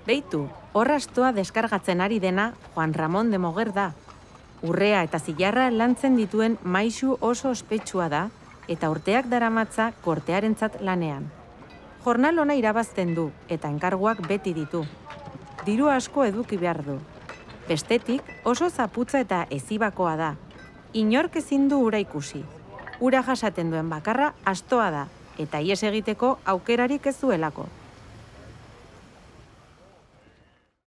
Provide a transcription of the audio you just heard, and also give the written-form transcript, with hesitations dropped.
Beitu, horrastoa deskargatzen ari dena Juan Ramon de Moguer da. Urrea eta zilarra lantzen dituen maisu oso ospetsua da eta urteak daramatza kortearentzat lanean. Jornal ona irabazten du eta enkarguak beti ditu. Diru asko eduki behar du. Bestetik oso zaputza eta ezibakoa da. Inork ezin du ura ikusi. Ura jasaten duen bakarra astoa da eta ihes egiteko aukerarik ez duelako.